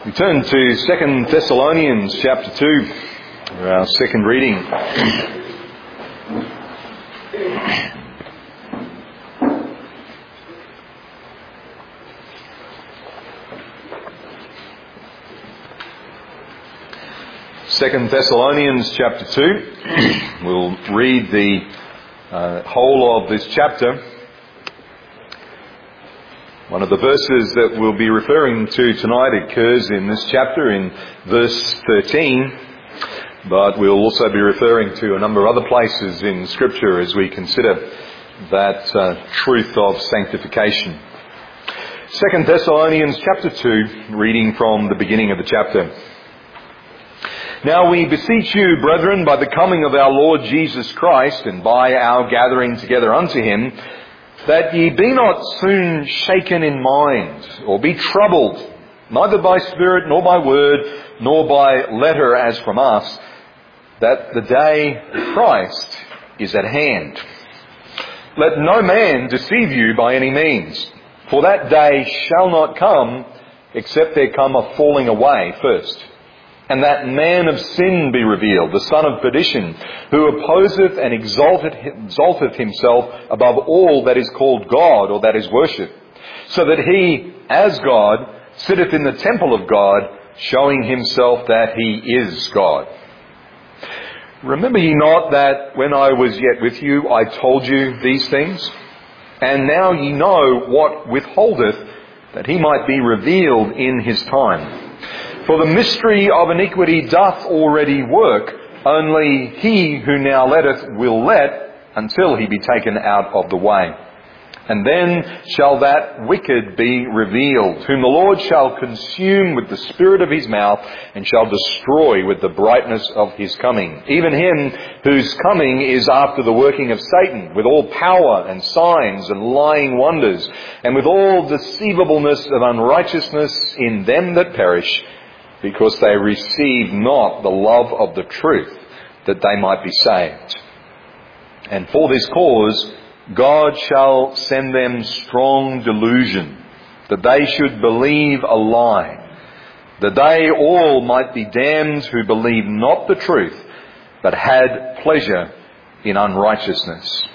We turn to 2 Thessalonians chapter 2, for our second reading. Second Thessalonians chapter 2. We'll read the whole of this chapter. One of the verses that we'll be referring to tonight occurs in this chapter in verse 13, but we'll also be referring to a number of other places in Scripture as we consider that truth of sanctification. 2 Thessalonians chapter 2, reading from the beginning of the chapter. Now we beseech you, brethren, by the coming of our Lord Jesus Christ and by our gathering together unto him, that ye be not soon shaken in mind, or be troubled, neither by spirit, nor by word, nor by letter as from us, that the day of Christ is at hand. Let no man deceive you by any means, for that day shall not come, except there come a falling away first, and that man of sin be revealed, the son of perdition, who opposeth and exalteth himself above all that is called God or that is worshipped, so that he, as God, sitteth in the temple of God, showing himself that he is God. Remember ye not that when I was yet with you, I told you these things? And now ye know what withholdeth, that he might be revealed in his time. For the mystery of iniquity doth already work, only he who now letteth will let until he be taken out of the way. And then shall that wicked be revealed, whom the Lord shall consume with the spirit of his mouth, and shall destroy with the brightness of his coming. Even him whose coming is after the working of Satan, with all power and signs and lying wonders, and with all deceivableness of unrighteousness in them that perish, because they receive not the love of the truth, that they might be saved. And for this cause God shall send them strong delusion, that they should believe a lie, that they all might be damned who believe not the truth, but had pleasure in unrighteousness.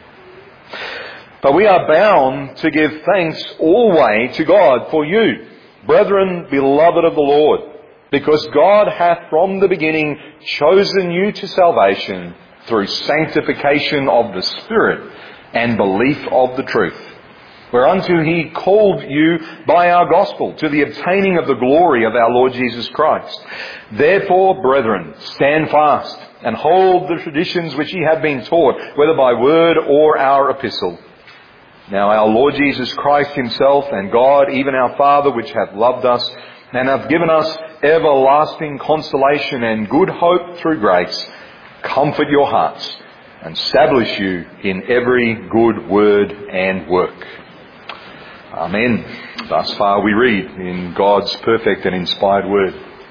But we are bound to give thanks always to God for you, brethren, beloved of the Lord, because God hath from the beginning chosen you to salvation through sanctification of the Spirit and belief of the truth, whereunto he called you by our gospel to the obtaining of the glory of our Lord Jesus Christ. Therefore, brethren, stand fast and hold the traditions which ye have been taught, whether by word or our epistle. Now our Lord Jesus Christ himself and God, even our Father, which hath loved us and hath given us everlasting consolation and good hope through grace, comfort your hearts and establish you in every good word and work. Amen. Thus far we read in God's perfect and inspired word.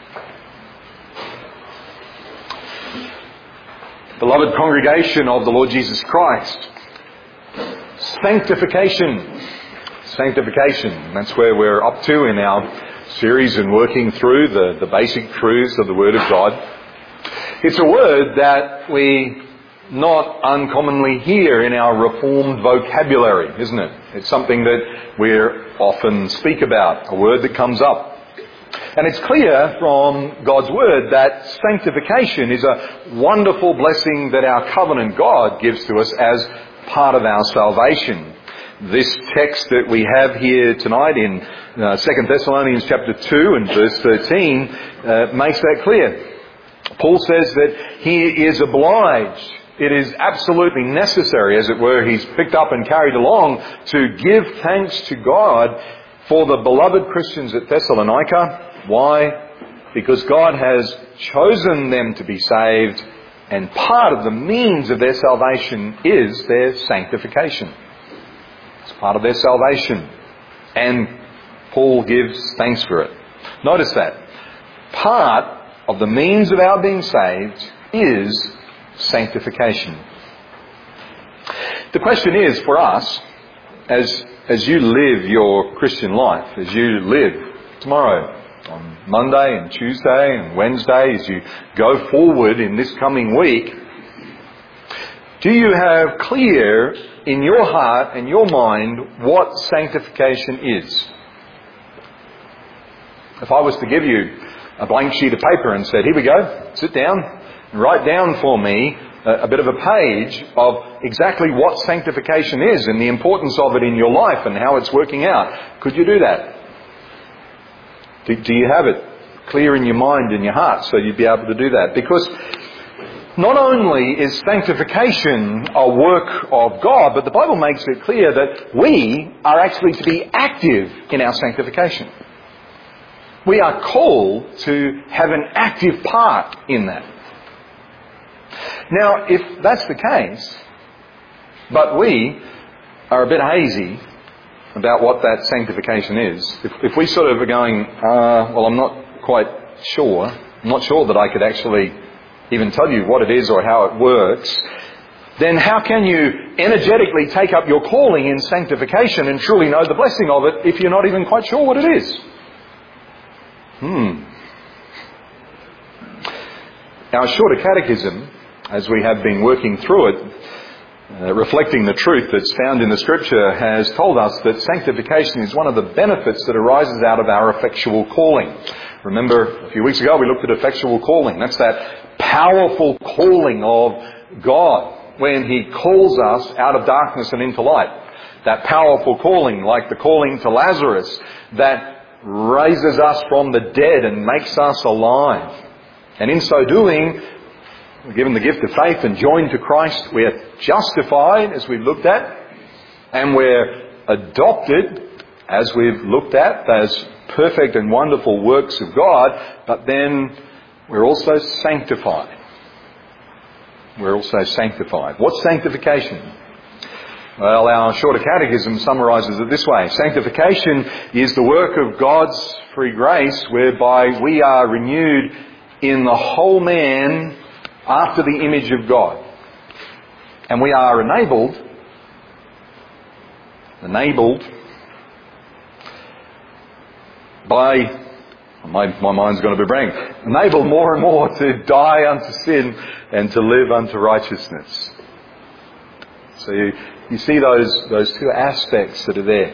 Beloved congregation of the Lord Jesus Christ, sanctification. That's where we're up to in our series and working through the basic truths of the Word of God. It's a word that we not uncommonly hear in our Reformed vocabulary, isn't it? It's something that we often speak about, a word that comes up. And it's clear from God's Word that sanctification is a wonderful blessing that our covenant God gives to us as part of our salvation. This text that we have here tonight in 2 Thessalonians chapter 2 and verse 13 makes that clear. Paul says that he is obliged, it is absolutely necessary, as it were, he's picked up and carried along to give thanks to God for the beloved Christians at Thessalonica. Why? Because God has chosen them to be saved, and part of the means of their salvation is their sanctification. It's part of their salvation. And Paul gives thanks for it. Notice that. Part of the means of our being saved is sanctification. The question is for us, as you live your Christian life, as you live tomorrow, on Monday and Tuesday and Wednesday as you go forward in this coming week, do you have clear in your heart and your mind what sanctification is? If I was to give you a blank sheet of paper and said, here we go, sit down and write down for me a bit of a page of exactly what sanctification is and the importance of it in your life and how it's working out, could you do that? Do you have it clear in your mind and your heart so you'd be able to do that? Because not only is sanctification a work of God, but the Bible makes it clear that we are actually to be active in our sanctification. We are called to have an active part in that. Now, if that's the case, but we are a bit hazy about what that sanctification is, if we sort of are going, well, I'm not quite sure, I'm not sure that I could actually even tell you what it is or how it works, then how can you energetically take up your calling in sanctification and truly know the blessing of it if you're not even quite sure what it is? Our shorter catechism, as we have been working through it, reflecting the truth that's found in the Scripture, has told us that sanctification is one of the benefits that arises out of our effectual calling. Remember, a few weeks ago we looked at effectual calling. That's that powerful calling of God when He calls us out of darkness and into light. That powerful calling, like the calling to Lazarus, that raises us from the dead and makes us alive. And in so doing, we're given the gift of faith and joined to Christ. We're justified, as we've looked at, and we're adopted, as we've looked at, as perfect and wonderful works of God, but then we're also sanctified. We're also sanctified. What's sanctification? Well, our shorter catechism summarises it this way. Sanctification is the work of God's free grace whereby we are renewed in the whole man after the image of God. And we are enabled by, my mind's going to be blank, enabled more and more to die unto sin and to live unto righteousness. So you see those two aspects that are there.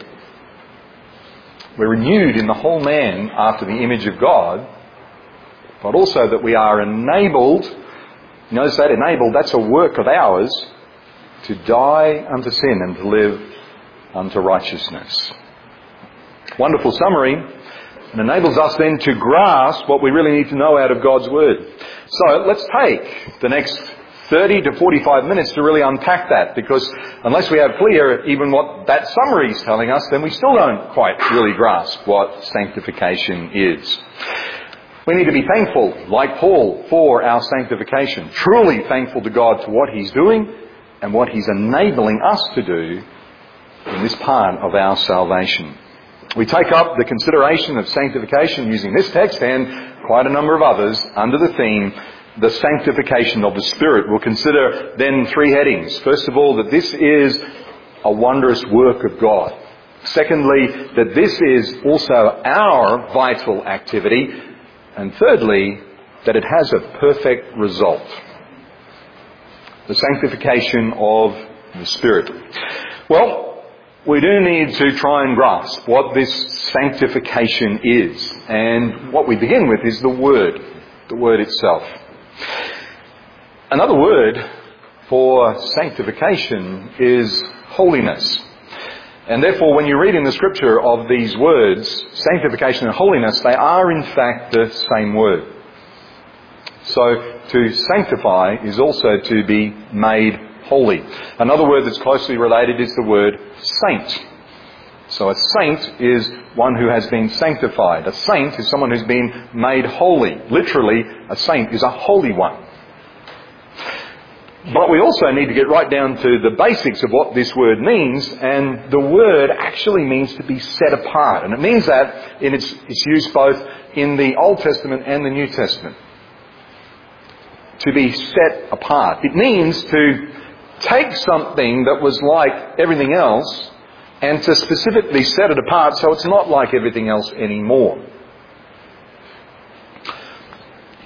We're renewed in the whole man after the image of God, but also that we are enabled, you notice that enabled, that's a work of ours, to die unto sin and to live unto righteousness. Wonderful summary. It enables us then to grasp what we really need to know out of God's Word. So let's take the next 30 to 45 minutes to really unpack that, because unless we have clear even what that summary is telling us, then we still don't quite really grasp what sanctification is. We need to be thankful, like Paul, for our sanctification. Truly thankful to God for what He's doing and what He's enabling us to do in this part of our salvation. We take up the consideration of sanctification using this text and quite a number of others under the theme, the sanctification of the Spirit. We'll consider then three headings. First of all, that this is a wondrous work of God. Secondly, that this is also our vital activity. And thirdly, that it has a perfect result. The sanctification of the Spirit. Well, we do need to try and grasp what this sanctification is. And what we begin with is the Word itself. Another word for sanctification is holiness. And therefore, when you read in the Scripture of these words, sanctification and holiness, they are in fact the same word. So, to sanctify is also to be made holy. Another word that's closely related is the word saint. So a saint is one who has been sanctified. A saint is someone who's been made holy. Literally, a saint is a holy one. But we also need to get right down to the basics of what this word means, and the word actually means to be set apart. And it means that it's used both in the Old Testament and the New Testament. To be set apart. It means to take something that was like everything else and to specifically set it apart so it's not like everything else anymore.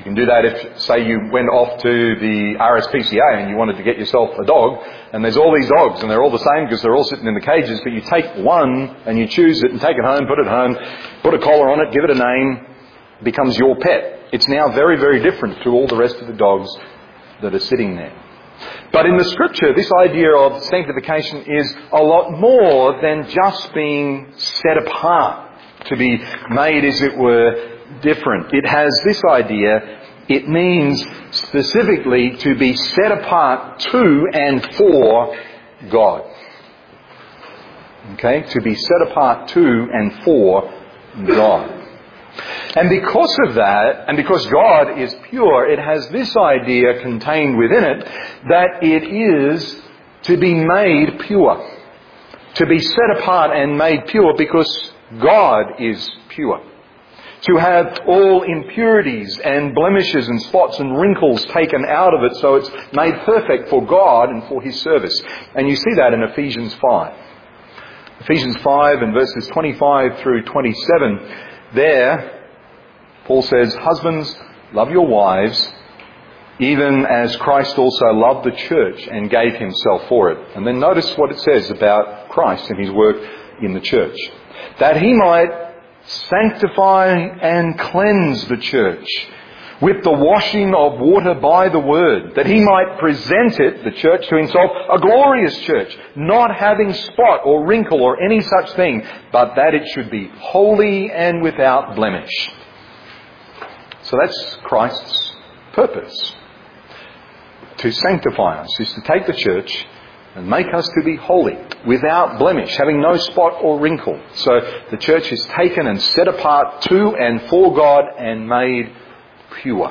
can do that if, say, you went off to the RSPCA and you wanted to get yourself a dog, and there's all these dogs and they're all the same because they're all sitting in the cages, but you take one and you choose it and take it home, put a collar on it, give it a name, it becomes your pet. It's now very, very different to all the rest of the dogs that are sitting there. But in the Scripture, this idea of sanctification is a lot more than just being set apart, to be made, as it were, different. It has this idea. It means specifically to be set apart to and for God. Okay? To be set apart to and for God. And because of that, and because God is pure, it has this idea contained within it that it is to be made pure. To be set apart and made pure because God is pure. To have all impurities and blemishes and spots and wrinkles taken out of it so it's made perfect for God and for His service. And you see that in Ephesians 5. Ephesians 5 and verses 25 through 27. There, Paul says, "Husbands, love your wives, even as Christ also loved the church and gave Himself for it." And then notice what it says about Christ and His work in the church. "That He might sanctify and cleanse the church with the washing of water by the word, that He might present it," the church, "to Himself, a glorious church, not having spot or wrinkle or any such thing, but that it should be holy and without blemish." So that's Christ's purpose. To sanctify us is to take the church and make us to be holy, without blemish, having no spot or wrinkle. So the church is taken and set apart to and for God and made pure.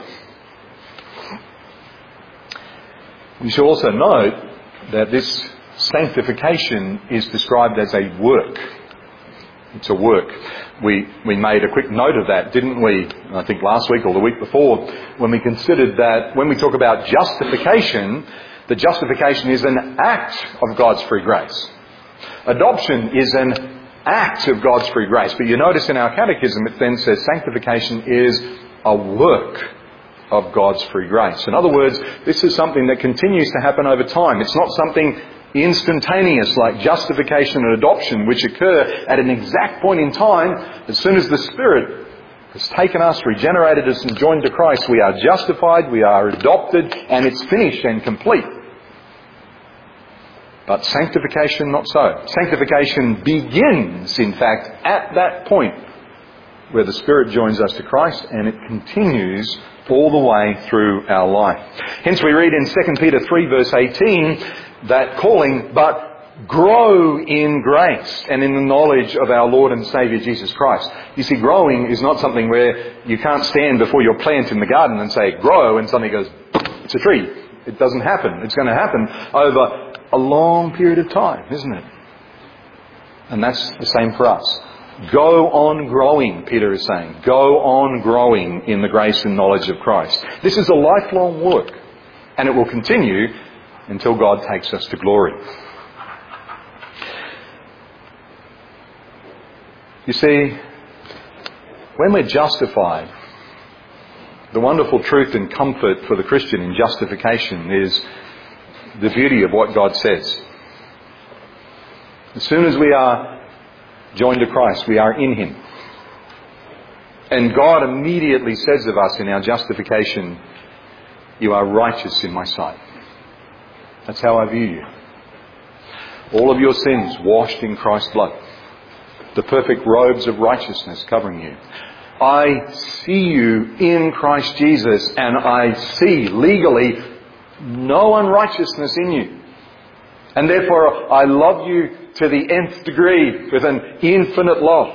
You should also note that this sanctification is described as a work. It's a work. We made a quick note of that, didn't we? I think last week or the week before, when we considered that when we talk about justification, the justification is an act of God's free grace. Adoption is an act of God's free grace. But you notice in our catechism it then says sanctification is a work of God's free grace. In other words, this is something that continues to happen over time. It's not something instantaneous like justification and adoption, which occur at an exact point in time. As soon as the Spirit has taken us, regenerated us and joined to Christ, we are justified, we are adopted, and it's finished and complete. But sanctification, not so. Sanctification begins, in fact, at that point where the Spirit joins us to Christ, and it continues all the way through our life. Hence we read in 2 Peter 3 verse 18, that calling, but grow in grace and in the knowledge of our Lord and Saviour Jesus Christ. You see, growing is not something where you can't stand before your plant in the garden and say, grow, and suddenly goes, it's a tree. It doesn't happen. It's going to happen over a long period of time, isn't it? And that's the same for us. Go on growing, Peter is saying. Go on growing in the grace and knowledge of Christ. This is a lifelong work, and it will continue until God takes us to glory. You see, when we're justified, the wonderful truth and comfort for the Christian in justification is the beauty of what God says. As soon as we are joined to Christ, we are in Him. And God immediately says of us in our justification, "You are righteous in my sight." That's how I view you. All of your sins washed in Christ's blood. The perfect robes of righteousness covering you. I see you in Christ Jesus, and I see legally no unrighteousness in you. And therefore I love you to the nth degree with an infinite love.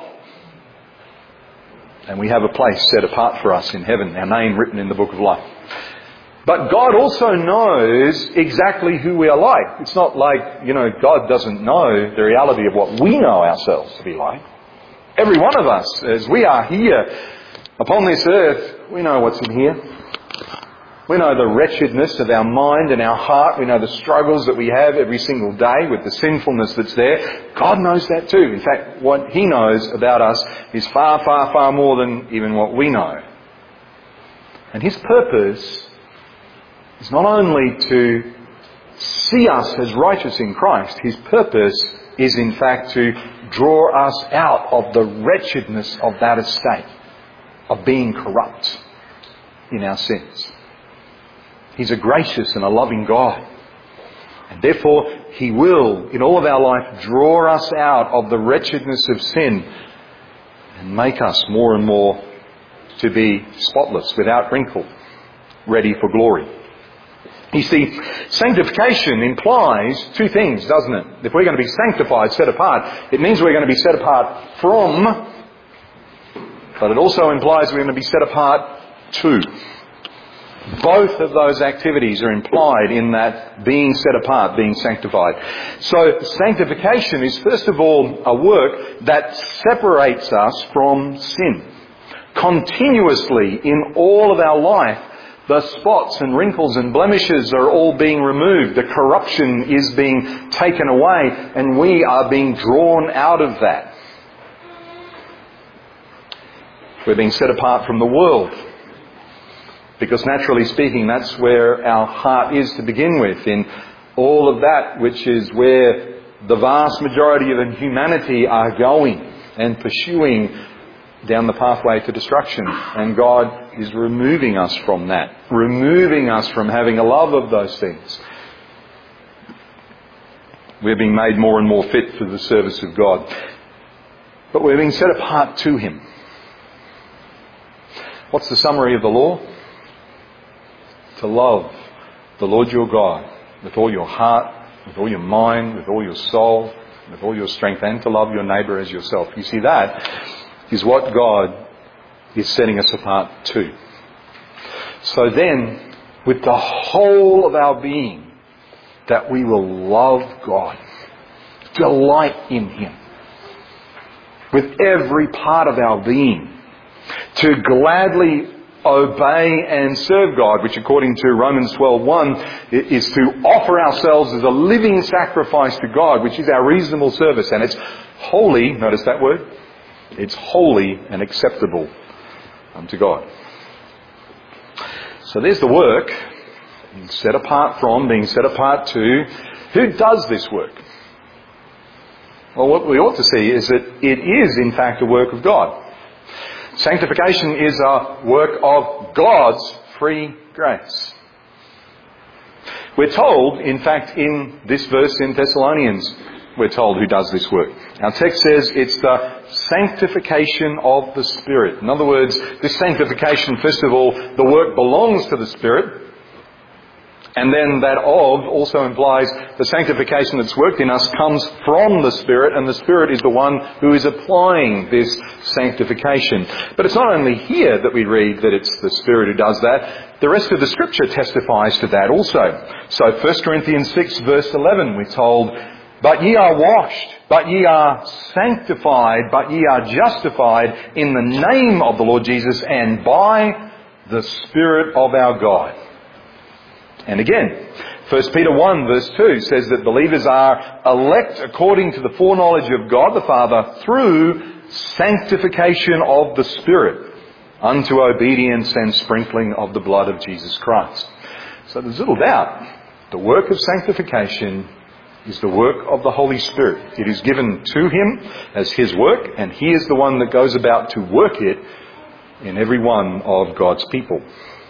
And we have a place set apart for us in heaven, our name written in the book of life. But God also knows exactly who we are like. It's not like, God doesn't know the reality of what we know ourselves to be like. Every one of us, as we are here upon this earth, we know what's in here. We know the wretchedness of our mind and our heart. We know the struggles that we have every single day with the sinfulness that's there. God knows that too. In fact, what He knows about us is far, far, far more than even what we know. And His purpose is not only to see us as righteous in Christ. His purpose is in fact to draw us out of the wretchedness of that estate, of being corrupt in our sins. He's a gracious and a loving God. And therefore, He will, in all of our life, draw us out of the wretchedness of sin and make us more and more to be spotless, without wrinkle, ready for glory. You see, sanctification implies two things, doesn't it? If we're going to be sanctified, set apart, it means we're going to be set apart from, but it also implies we're going to be set apart to. Both of those activities are implied in that being set apart, being sanctified. So sanctification is first of all a work that separates us from sin. Continuously in all of our life, the spots and wrinkles and blemishes are all being removed. The corruption is being taken away, and we are being drawn out of that. We're being set apart from the world. Because naturally speaking, that's where our heart is to begin with, in all of that which is where the vast majority of humanity are going and pursuing down the pathway to destruction. And God is removing us from that, removing us from having a love of those things. We're being made more and more fit for the service of God. But we're being set apart to Him. What's the summary of the law? To love the Lord your God with all your heart, with all your mind, with all your soul, with all your strength, and to love your neighbour as yourself. You see, that is what God is setting us apart to. So then, with the whole of our being, that we will love God, delight in Him, with every part of our being, to gladly obey and serve God, which according to Romans 12:1 is to offer ourselves as a living sacrifice to God, which is our reasonable service. And it's holy, notice that word, it's holy and acceptable unto God. So there's the work, being set apart from, being set apart to. Who does this work? Well, what we ought to see is that it is in fact a work of God. Sanctification is a work of God's free grace. We're told, in fact, in this verse in Thessalonians, we're told who does this work. Our text says it's the sanctification of the Spirit. In other words, this sanctification, first of all, the work belongs to the Spirit. And then that of also implies the sanctification that's worked in us comes from the Spirit, and the Spirit is the one who is applying this sanctification. But it's not only here that we read that it's the Spirit who does that. The rest of the Scripture testifies to that also. So 1 Corinthians 6 verse 11 we're told, "But ye are washed, but ye are sanctified, but ye are justified in the name of the Lord Jesus and by the Spirit of our God." And again, 1 Peter 1 verse 2 says that believers are elect according to the foreknowledge of God the Father through sanctification of the Spirit unto obedience and sprinkling of the blood of Jesus Christ. So there's little doubt the work of sanctification is the work of the Holy Spirit. It is given to Him as His work, and He is the one that goes about to work it in every one of God's people.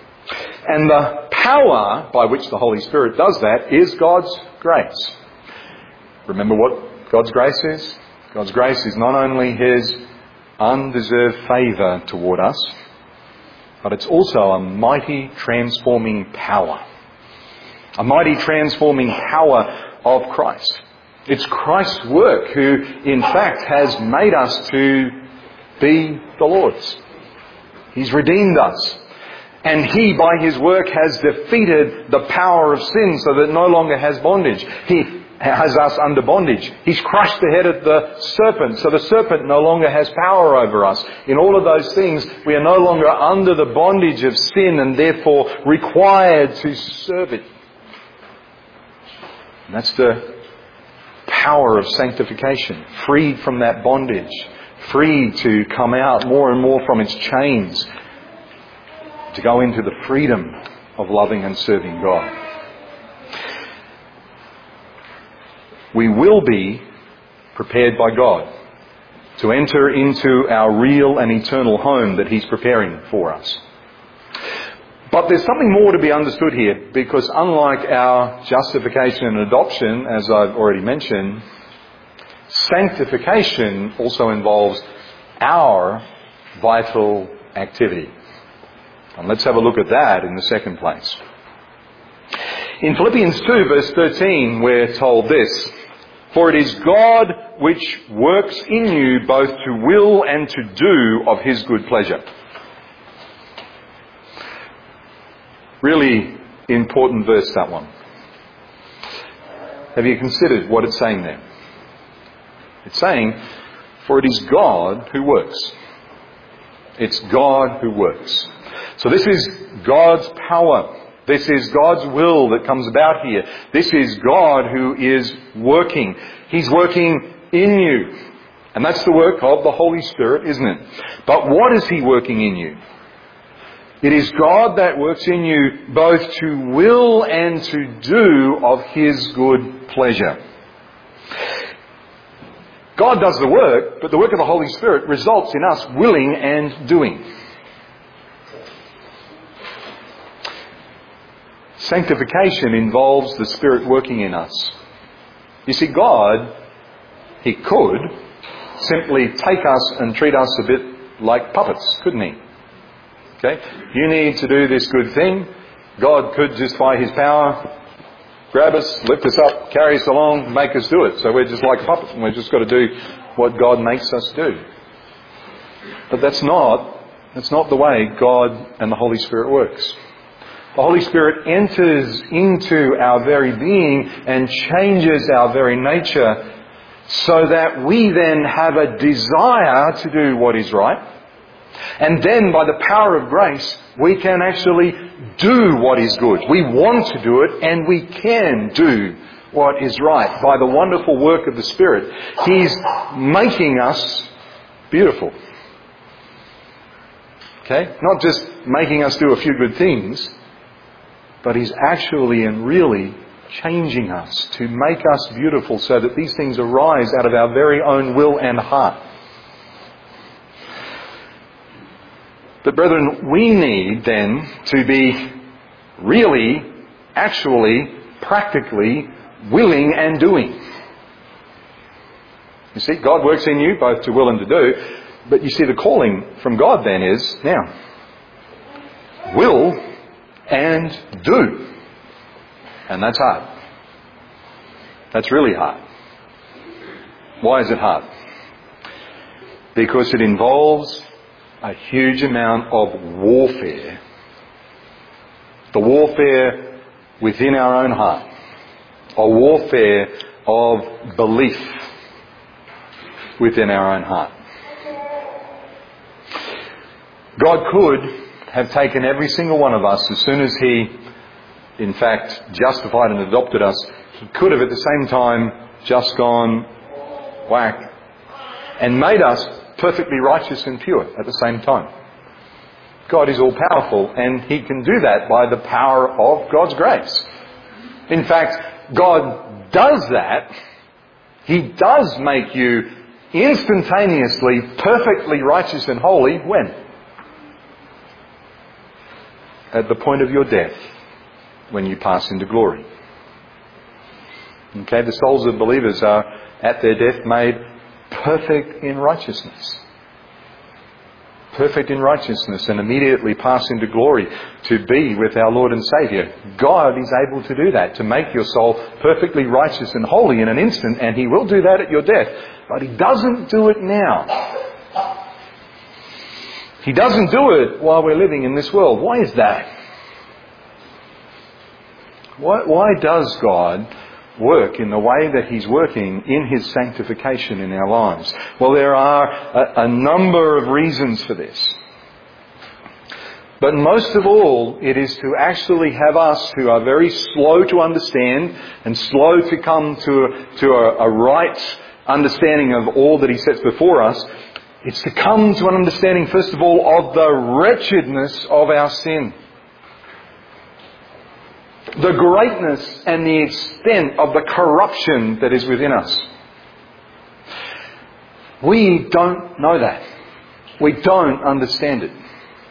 And the power by which the Holy Spirit does that is God's grace. Remember what God's grace is? God's grace is not only His undeserved favour toward us, but it's also a mighty transforming power. A mighty transforming power of Christ. It's Christ's work who, in fact, has made us to be the Lord's. He's redeemed us. And He, by His work, has defeated the power of sin so that it no longer has bondage. He has us under bondage. He's crushed the head of the serpent, so the serpent no longer has power over us. In all of those things, we are no longer under the bondage of sin and therefore required to serve it. And that's the power of sanctification. Freed from that bondage. Freed to come out more and more from its chains. to go into the freedom of loving and serving God. We will be prepared by God to enter into our real and eternal home that He's preparing for us. But there's something more to be understood here, because unlike our justification and adoption, as I've already mentioned, sanctification also involves our vital activity. And let's have a look at that in the second place. In Philippians 2 verse 13 we're told this: "For it is God which works in you both to will and to do of His good pleasure." Really important verse, that one. Have you considered what it's saying there? It's saying, for it is God who works. It's God who works. So this is God's power. This is God's will that comes about here. This is God who is working. He's working in you. And that's the work of the Holy Spirit, isn't it? But what is He working in you? It is God that works in you both to will and to do of His good pleasure. God does the work, but the work of the Holy Spirit results in us willing and doing. Sanctification involves the Spirit working in us. You see, God, He could simply take us and treat us a bit like puppets, couldn't He? Okay? You need to do this good thing. God could just by His power grab us, lift us up, carry us along, make us do it. So we're just like a puppet and we've just got to do what God makes us do. But that's not the way God and the Holy Spirit works. The Holy Spirit enters into our very being and changes our very nature so that we then have a desire to do what is right. And then by the power of grace, we can actually do what is good. We want to do it and we can do what is right by the wonderful work of the Spirit. He's making us beautiful. Okay? Not just making us do a few good things, but He's actually and really changing us to make us beautiful so that these things arise out of our very own will and heart. But brethren, we need then to be really, actually, practically willing and doing. You see, God works in you both to will and to do. But you see, the calling from God then is, now, will and do. And that's hard. That's really hard. Why is it hard? Because it involves a huge amount of warfare. The warfare within our own heart. A warfare of belief within our own heart. God could have taken every single one of us as soon as He, in fact, justified and adopted us. He could have at the same time just gone whack and made us perfectly righteous and pure at the same time. God is all powerful and He can do that by the power of God's grace. In fact, God does that. He does make you instantaneously perfectly righteous and holy. When? At the point of your death, when you pass into glory. Okay, the souls of believers are at their death made perfect in righteousness. Perfect in righteousness and immediately pass into glory to be with our Lord and Saviour. God is able to do that, to make your soul perfectly righteous and holy in an instant, and He will do that at your death. But He doesn't do it now. He doesn't do it while we're living in this world. Why is that? Why does God work in the way that He's working in His sanctification in our lives? Well, there are a number of reasons for this. But most of all, it is to actually have us who are very slow to understand and slow to come to a right understanding of all that He sets before us, It's to come to an understanding, first of all, of the wretchedness of our sin. The greatness and the extent of the corruption that is within us. We don't know that. We don't understand it.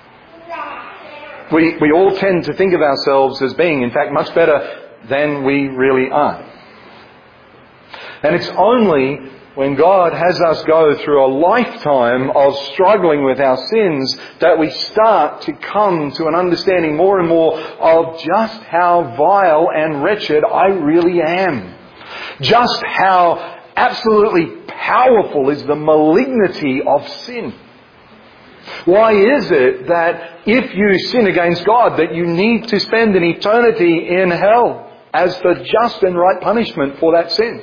We all tend to think of ourselves as being, in fact, much better than we really are. And it's only when God has us go through a lifetime of struggling with our sins that we start to come to an understanding more and more of just how vile and wretched I really am. Just how absolutely powerful is the malignity of sin. Why is it that if you sin against God that you need to spend an eternity in hell as the just and right punishment for that sin?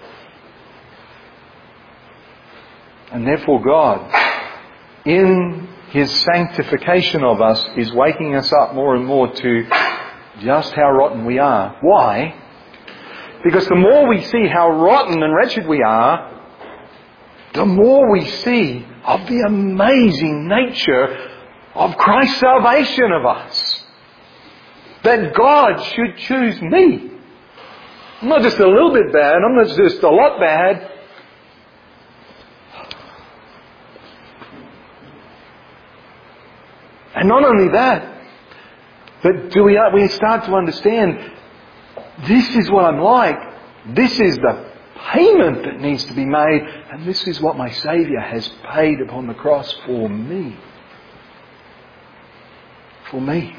And therefore God, in His sanctification of us, is waking us up more and more to just how rotten we are. Why? Because the more we see how rotten and wretched we are, the more we see of the amazing nature of Christ's salvation of us. That God should choose me. I'm not just a little bit bad, I'm not just a lot bad. And not only that, but we start to understand, this is what I'm like. This is the payment that needs to be made. And this is what my Saviour has paid upon the cross for me. For me.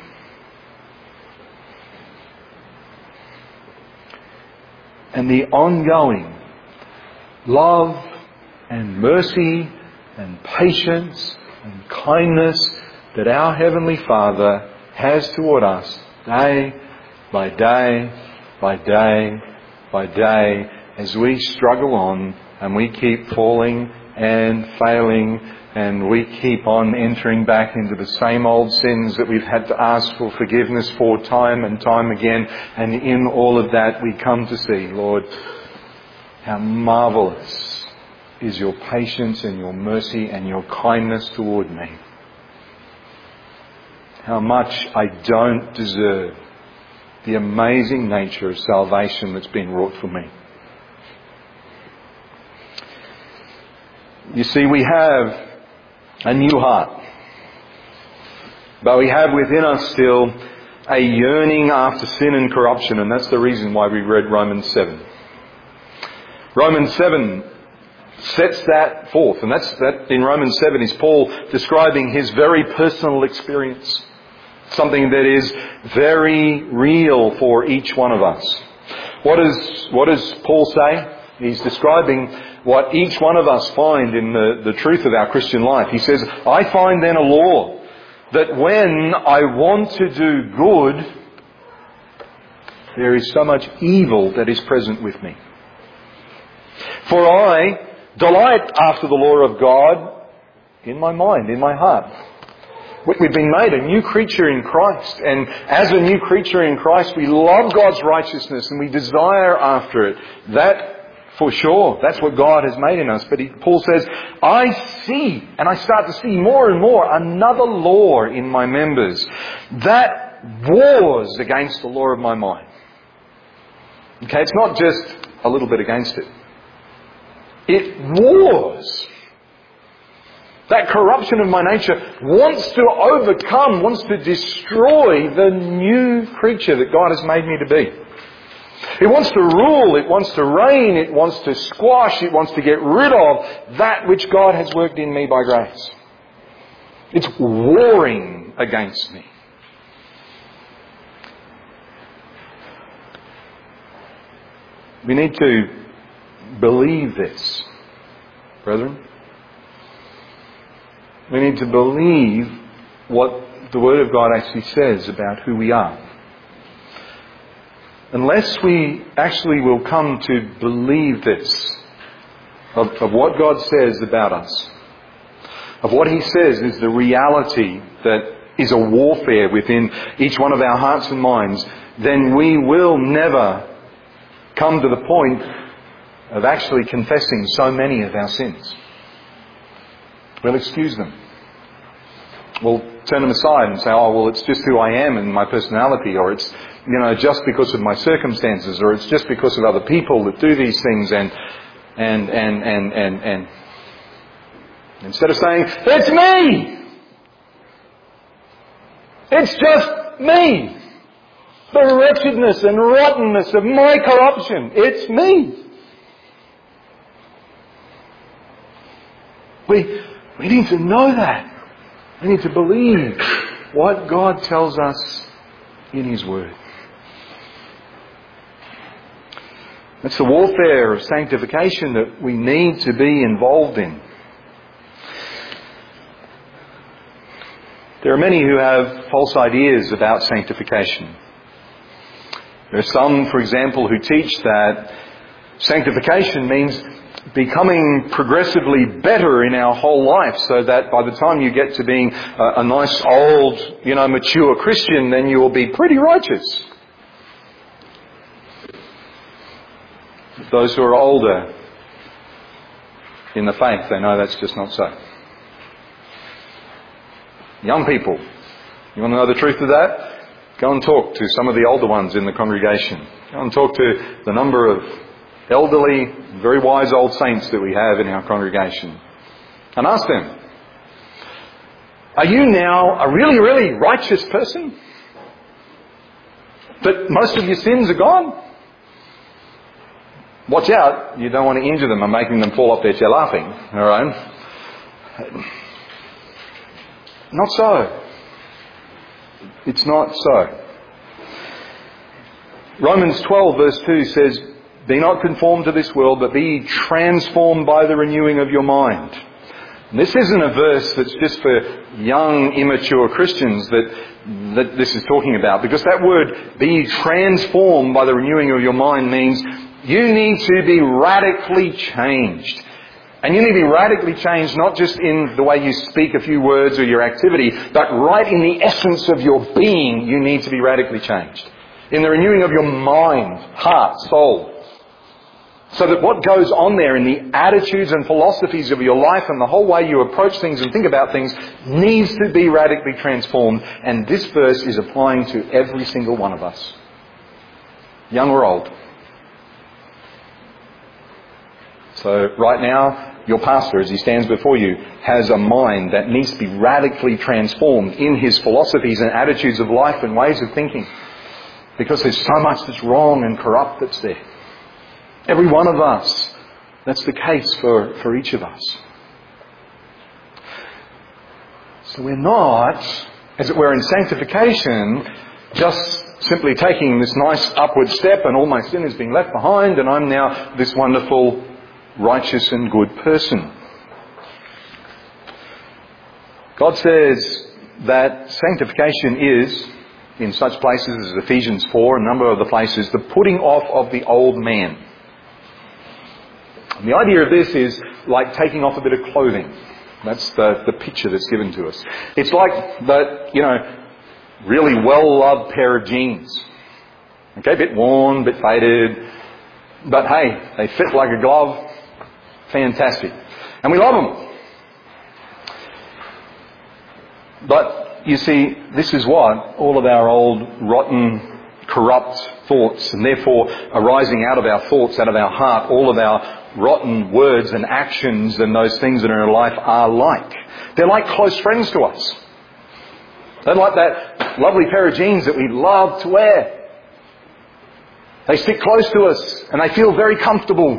And the ongoing love and mercy and patience and kindness that our Heavenly Father has toward us day by day by day by day as we struggle on and we keep falling and failing and we keep on entering back into the same old sins that we've had to ask for forgiveness for time and time again. And in all of that we come to see, Lord, how marvellous is your patience and your mercy and your kindness toward me. How much I don't deserve the amazing nature of salvation that's been wrought for me. You see, we have a new heart. But we have within us still a yearning after sin and corruption, and that's the reason why we read Romans 7. Romans 7 sets that forth, and that in Romans 7 is Paul describing his very personal experience. Something that is very real for each one of us. What does Paul say? He's describing what each one of us find in the truth of our Christian life. He says, I find then a law that when I want to do good, there is so much evil that is present with me. For I delight after the law of God in my mind, in my heart. We've been made a new creature in Christ. And as a new creature in Christ, we love God's righteousness and we desire after it. That, for sure, that's what God has made in us. But Paul says, I see, and I start to see more and more, another law in my members that wars against the law of my mind. Okay, it's not just a little bit against it. It wars. That corruption of my nature wants to overcome, wants to destroy the new creature that God has made me to be. It wants to rule, it wants to reign, it wants to squash, it wants to get rid of that which God has worked in me by grace. It's warring against me. We need to believe this, brethren. We need to believe what the Word of God actually says about who we are. Unless we actually will come to believe this, of what God says about us, of what He says is the reality that is a warfare within each one of our hearts and minds, then we will never come to the point of actually confessing so many of our sins. We'll excuse them. We'll turn them aside and say, oh, well, it's just who I am and my personality, or it's, just because of my circumstances, or it's just because of other people that do these things, and instead of saying, it's me! It's just me! The wretchedness and rottenness of my corruption. It's me! We need to know that. We need to believe what God tells us in His Word. That's the warfare of sanctification that we need to be involved in. There are many who have false ideas about sanctification. There are some, for example, who teach that sanctification means becoming progressively better in our whole life, so that by the time you get to being a nice old, mature Christian, then you will be pretty righteous. Those who are older in the faith, they know that's just not so. Young people, you want to know the truth of that? Go and talk to some of the older ones in the congregation. Go and talk to the number of elderly, very wise old saints that we have in our congregation. And ask them, are you now a really, really righteous person? That most of your sins are gone? Watch out, you don't want to injure them and making them fall off their chair laughing. Alright? Not so. It's not so. Romans 12 verse 2 says, be not conformed to this world, but be transformed by the renewing of your mind. And this isn't a verse that's just for young, immature Christians that this is talking about, because that word, be transformed by the renewing of your mind, means you need to be radically changed. And you need to be radically changed not just in the way you speak a few words or your activity, but right in the essence of your being, you need to be radically changed. In the renewing of your mind, heart, soul. So that what goes on there in the attitudes and philosophies of your life and the whole way you approach things and think about things needs to be radically transformed. And this verse is applying to every single one of us. Young or old. So right now, your pastor, as he stands before you, has a mind that needs to be radically transformed in his philosophies and attitudes of life and ways of thinking. Because there's so much that's wrong and corrupt that's there. Every one of us. That's the case for each of us. So we're not, as it were, in sanctification, just simply taking this nice upward step and all my sin is being left behind and I'm now this wonderful, righteous and good person. God says that sanctification is, in such places as Ephesians 4, a number of the places, the putting off of the old man. And the idea of this is like taking off a bit of clothing. That's the picture that's given to us. It's like that, really well-loved pair of jeans. Okay, a bit worn, a bit faded. But hey, they fit like a glove. Fantastic. And we love them. But, you see, this is what all of our old, rotten, corrupt thoughts, and therefore arising out of our thoughts, out of our heart, all of our rotten words and actions and those things that are in our life are like. They're like close friends to us. They're like that lovely pair of jeans that we love to wear. They stick close to us and they feel very comfortable.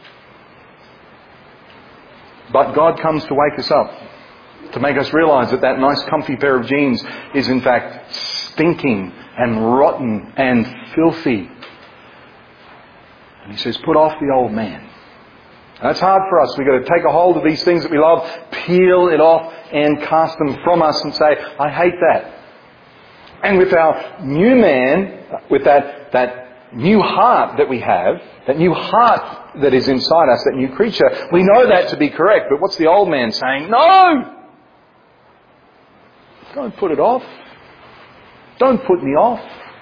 But God comes to wake us up, to make us realise that that nice comfy pair of jeans is in fact stinking and rotten and filthy. And He says, put off the old man. And that's hard for us. We've got to take a hold of these things that we love, peel it off and cast them from us and say, I hate that. And with our new man, with that new heart that we have, that new heart that is inside us, that new creature, we know that to be correct. But what's the old man saying? No! Don't put it off. Don't put me off.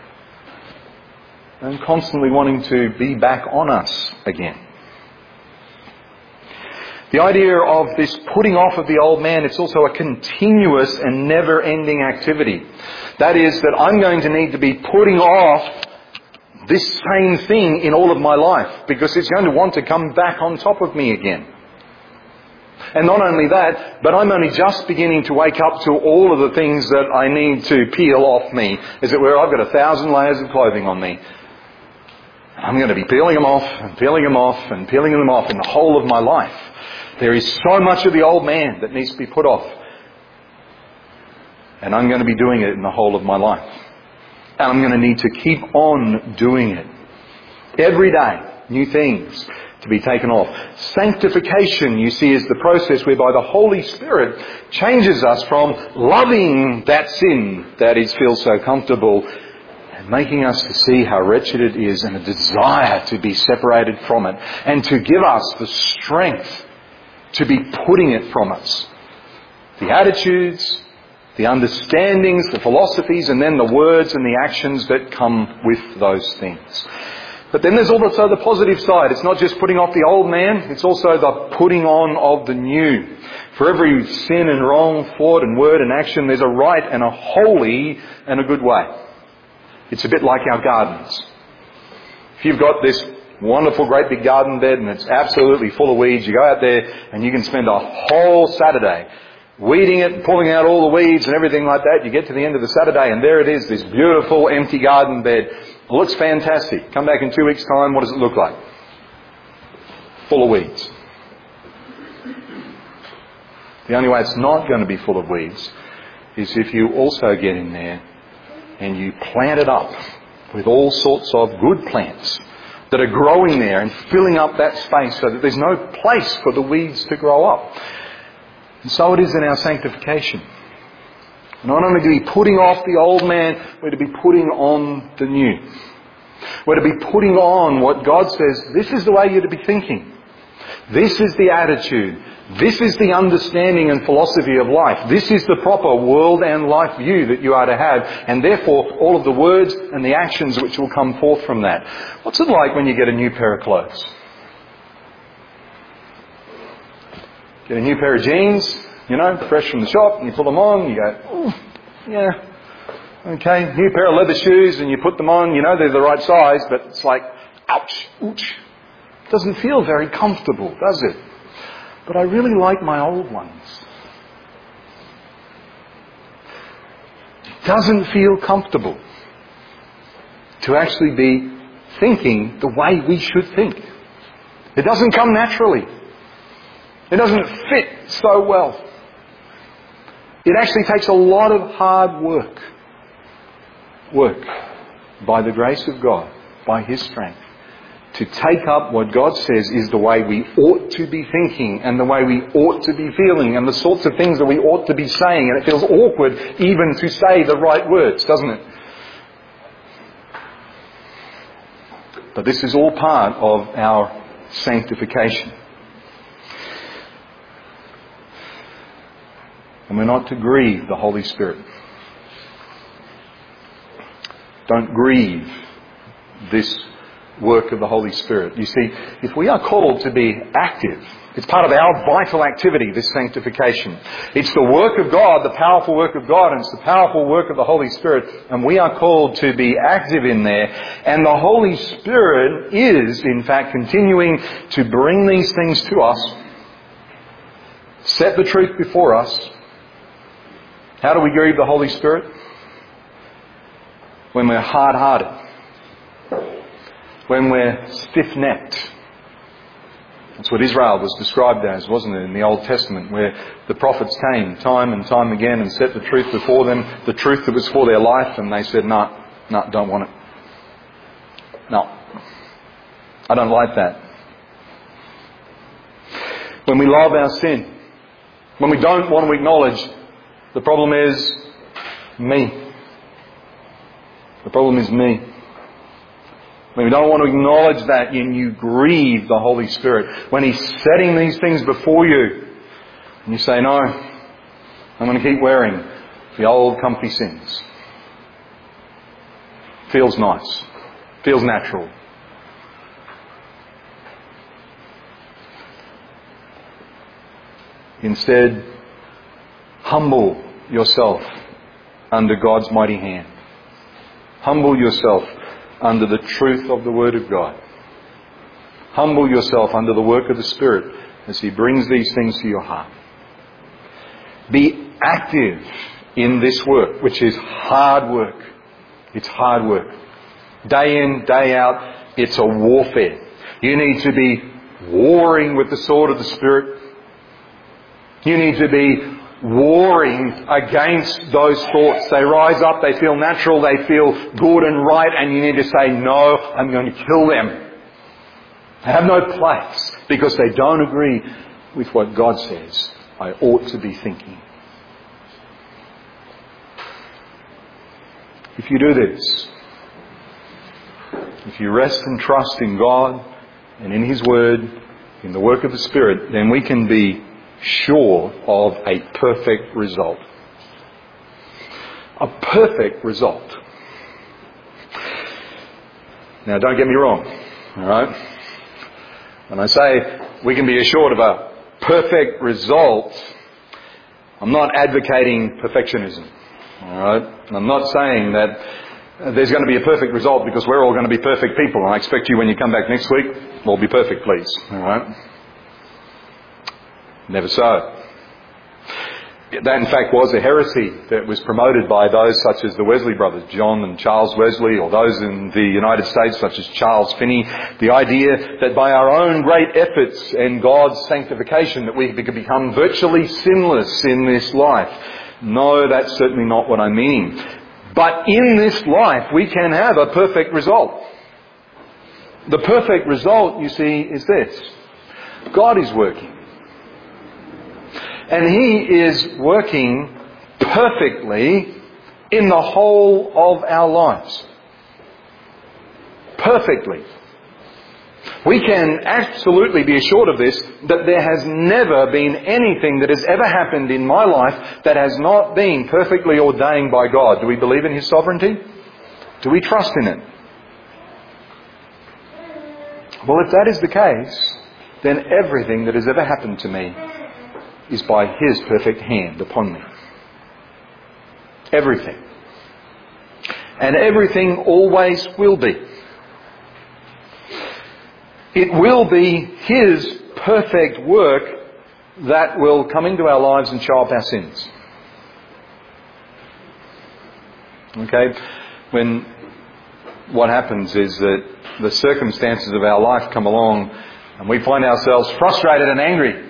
And constantly wanting to be back on us again. The idea of this putting off of the old man, it's also a continuous and never-ending activity. That is, that I'm going to need to be putting off this same thing in all of my life, because it's going to want to come back on top of me again. And not only that, but I'm only just beginning to wake up to all of the things that I need to peel off me. As it were, I've got 1,000 layers of clothing on me. I'm going to be peeling them off and peeling them off and peeling them off in the whole of my life. There is so much of the old man that needs to be put off. And I'm going to be doing it in the whole of my life. And I'm going to need to keep on doing it. Every day, new things to be taken off. Sanctification, you see, is the process whereby the Holy Spirit changes us from loving that sin that feels so comfortable and making us to see how wretched it is and a desire to be separated from it, and to give us the strength to be putting it from us. The attitudes, the understandings, the philosophies, and then the words and the actions that come with those things. But then there's also the positive side. It's not just putting off the old man, it's also the putting on of the new. For every sin and wrong thought and word and action, there's a right and a holy and a good way. It's a bit like our gardens. If you've got this wonderful great big garden bed and it's absolutely full of weeds, you go out there and you can spend a whole Saturday weeding it, pulling out all the weeds and everything like that. You get to the end of the Saturday and there it is, this beautiful empty garden bed. It looks fantastic. Come back in 2 weeks' time, what does it look like? Full of weeds. The only way it's not going to be full of weeds is if you also get in there and you plant it up with all sorts of good plants that are growing there and filling up that space so that there's no place for the weeds to grow up. And so it is in our sanctification. Not only to be putting off the old man, we're to be putting on the new. We're to be putting on what God says, this is the way you're to be thinking. This is the attitude. This is the understanding and philosophy of life. This is the proper world and life view that you are to have. And therefore, all of the words and the actions which will come forth from that. What's it like when you get a new pair of clothes? Get a new pair of jeans, fresh from the shop, and you put them on, you go, oh, yeah, okay. New pair of leather shoes, and you put them on, they're the right size, but it's like, ouch, ouch. Doesn't feel very comfortable, does it? But I really like my old ones. It doesn't feel comfortable to actually be thinking the way we should think. It doesn't come naturally. It doesn't fit so well. It actually takes a lot of hard work. Work by the grace of God, by His strength, to take up what God says is the way we ought to be thinking and the way we ought to be feeling and the sorts of things that we ought to be saying. And it feels awkward even to say the right words, doesn't it? But this is all part of our sanctification. And we're not to grieve the Holy Spirit. Don't grieve this work of the Holy Spirit. You see, if we are called to be active, it's part of our vital activity, this sanctification. It's the work of God, the powerful work of God, and it's the powerful work of the Holy Spirit, and we are called to be active in there. And the Holy Spirit is, in fact, continuing to bring these things to us, set the truth before us. How do we grieve the Holy Spirit? When we're hard-hearted. When we're stiff-necked. That's what Israel was described as, wasn't it, in the Old Testament, where the prophets came time and time again and set the truth before them, the truth that was for their life, and they said, no, don't want it. No, I don't like that. When we love our sin, when we don't want to acknowledge the problem is me. The problem is me. When we don't want to acknowledge that, and you grieve the Holy Spirit. When He's setting these things before you, and you say, no, I'm going to keep wearing the old comfy sins. Feels nice. Feels natural. Instead, humble yourself under God's mighty hand. Humble yourself under the truth of the Word of God. Humble yourself under the work of the Spirit as He brings these things to your heart. Be active in this work, which is hard work. It's hard work. Day in, day out, it's a warfare. You need to be warring with the sword of the Spirit. You need to be warring against those thoughts. They rise up, they feel natural, they feel good and right, and you need to say, no, I'm going to kill them. They have no place because they don't agree with what God says I ought to be thinking. If you do this, if you rest and trust in God and in His Word, in the work of the Spirit, then we can be sure of a perfect result. A perfect result. Now, don't get me wrong, alright? When I say we can be assured of a perfect result, I'm not advocating perfectionism, alright? I'm not saying that there's going to be a perfect result because we're all going to be perfect people, and I expect you when you come back next week, we'll be perfect, please, alright? Never so. That in fact was a heresy that was promoted by those such as the Wesley brothers, John and Charles Wesley, or those in the United States such as Charles Finney. The idea that by our own great efforts and God's sanctification that we could become virtually sinless in this life. No, that's certainly not what I mean. But in this life we can have a perfect result. The perfect result, you see, is this. God is working. And He is working perfectly in the whole of our lives. Perfectly. We can absolutely be assured of this, that there has never been anything that has ever happened in my life that has not been perfectly ordained by God. Do we believe in His sovereignty? Do we trust in it? Well, if that is the case, then everything that has ever happened to me is by His perfect hand upon me. Everything. And everything always will be. It will be His perfect work that will come into our lives and show up our sins. Okay? When what happens is that the circumstances of our life come along and we find ourselves frustrated and angry.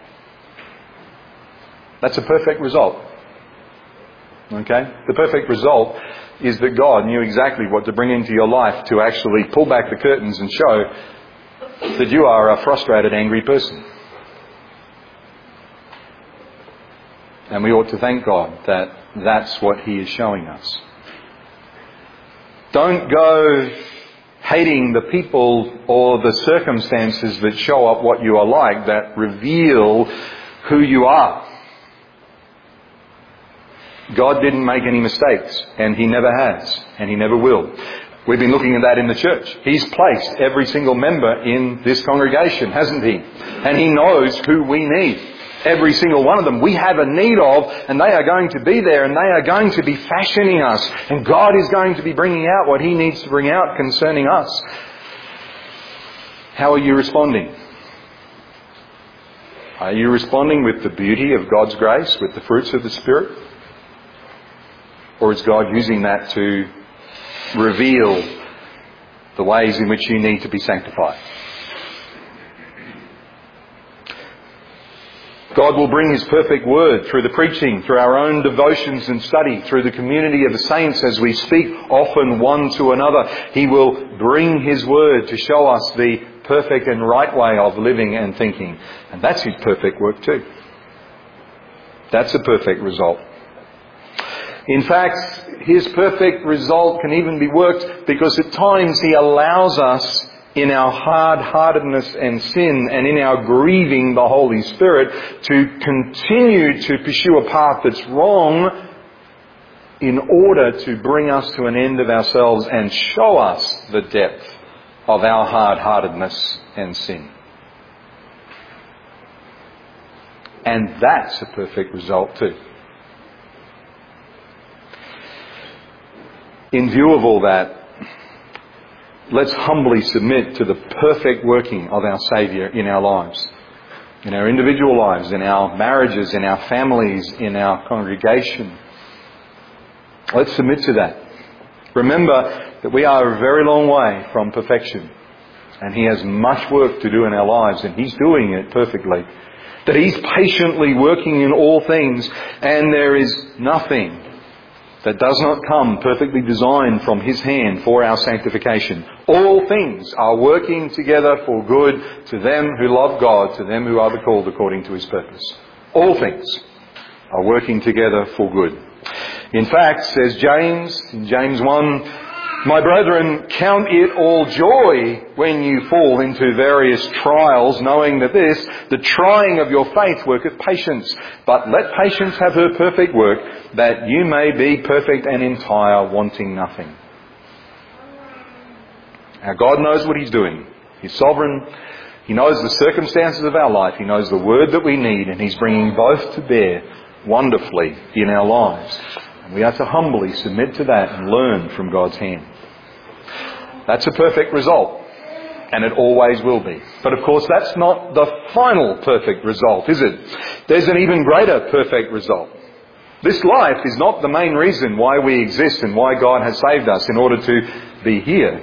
That's a perfect result. Okay? The perfect result is that God knew exactly what to bring into your life to actually pull back the curtains and show that you are a frustrated, angry person. And we ought to thank God that that's what He is showing us. Don't go hating the people or the circumstances that show up what you are like, that reveal who you are. God didn't make any mistakes, and He never has, and He never will. We've been looking at that in the church. He's placed every single member in this congregation, hasn't He? And He knows who we need. Every single one of them we have a need of, and they are going to be there, and they are going to be fashioning us. And God is going to be bringing out what He needs to bring out concerning us. How are you responding? Are you responding with the beauty of God's grace, with the fruits of the Spirit? Or is God using that to reveal the ways in which you need to be sanctified? God will bring His perfect word through the preaching, through our own devotions and study, through the community of the saints as we speak often one to another. He will bring His word to show us the perfect and right way of living and thinking. And that's His perfect work too. That's a perfect result. In fact, His perfect result can even be worked because at times He allows us in our hard-heartedness and sin and in our grieving the Holy Spirit to continue to pursue a path that's wrong in order to bring us to an end of ourselves and show us the depth of our hard-heartedness and sin. And that's a perfect result too. In view of all that, let's humbly submit to the perfect working of our Saviour in our lives. In our individual lives, in our marriages, in our families, in our congregation. Let's submit to that. Remember that we are a very long way from perfection. And He has much work to do in our lives, and He's doing it perfectly. That He's patiently working in all things, and there is nothing that does not come perfectly designed from His hand for our sanctification. All things are working together for good to them who love God, to them who are the called according to His purpose. All things are working together for good. In fact, says James, in James 1, "My brethren, count it all joy when you fall into various trials, knowing that the trying of your faith worketh patience. But let patience have her perfect work, that you may be perfect and entire, wanting nothing." Now God knows what He's doing. He's sovereign. He knows the circumstances of our life. He knows the word that we need, and He's bringing both to bear wonderfully in our lives. And we are to humbly submit to that and learn from God's hand. That's a perfect result, and it always will be. But of course, that's not the final perfect result, is it? There's an even greater perfect result. This life is not the main reason why we exist and why God has saved us in order to be here.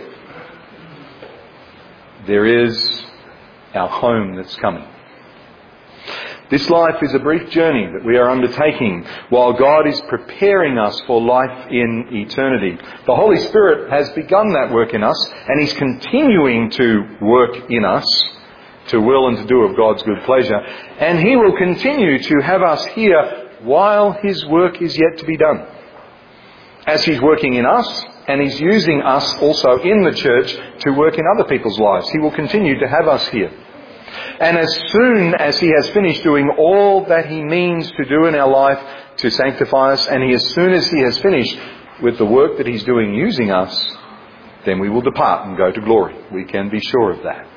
There is our home that's coming. This life is a brief journey that we are undertaking while God is preparing us for life in eternity. The Holy Spirit has begun that work in us, and He's continuing to work in us to will and to do of God's good pleasure. And He will continue to have us here while His work is yet to be done. As He's working in us, and He's using us also in the church to work in other people's lives, He will continue to have us here. And as soon as He has finished doing all that He means to do in our life to sanctify us, and as soon as He has finished with the work that He's doing using us, then we will depart and go to glory. We can be sure of that.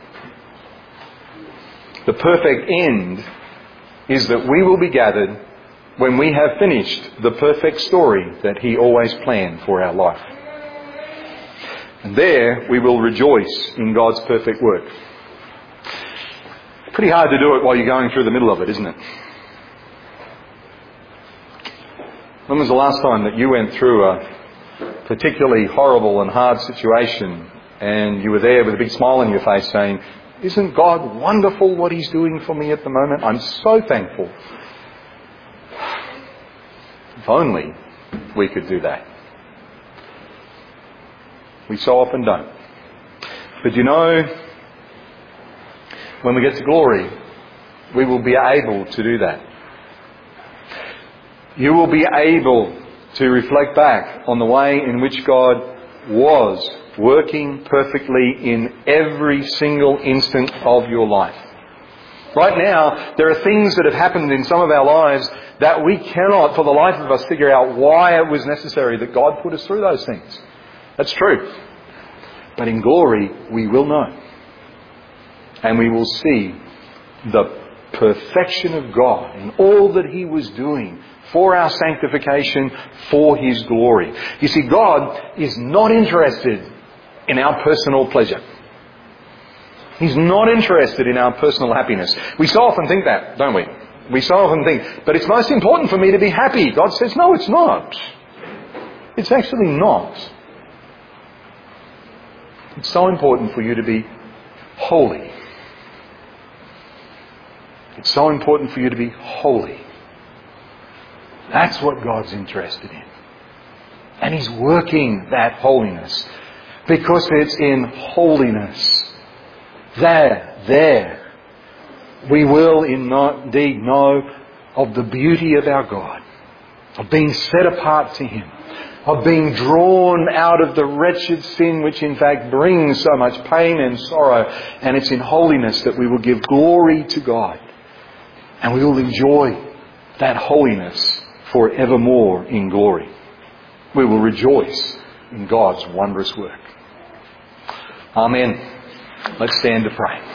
The perfect end is that we will be gathered when we have finished the perfect story that He always planned for our life. And there we will rejoice in God's perfect work. Pretty hard to do it while you're going through the middle of it, isn't it? When was the last time that you went through a particularly horrible and hard situation and you were there with a big smile on your face saying, "Isn't God wonderful what He's doing for me at the moment? I'm so thankful." If only we could do that. We so often don't. But you know, when we get to glory, we will be able to do that. You will be able to reflect back on the way in which God was working perfectly in every single instant of your life. Right now, there are things that have happened in some of our lives that we cannot, for the life of us, figure out why it was necessary that God put us through those things. That's true. But in glory, we will know. And we will see the perfection of God in all that He was doing for our sanctification, for His glory. You see, God is not interested in our personal pleasure. He's not interested in our personal happiness. We so often think that, don't we? We so often think, but it's most important for me to be happy. God says, no, it's not. It's actually not. It's so important for you to be holy. It's so important for you to be holy. That's what God's interested in. And He's working that holiness. Because it's in holiness there we will indeed know of the beauty of our God, of being set apart to Him, of being drawn out of the wretched sin which in fact brings so much pain and sorrow. And it's in holiness that we will give glory to God. And we will enjoy that holiness forevermore in glory. We will rejoice in God's wondrous work. Amen. Let's stand to pray.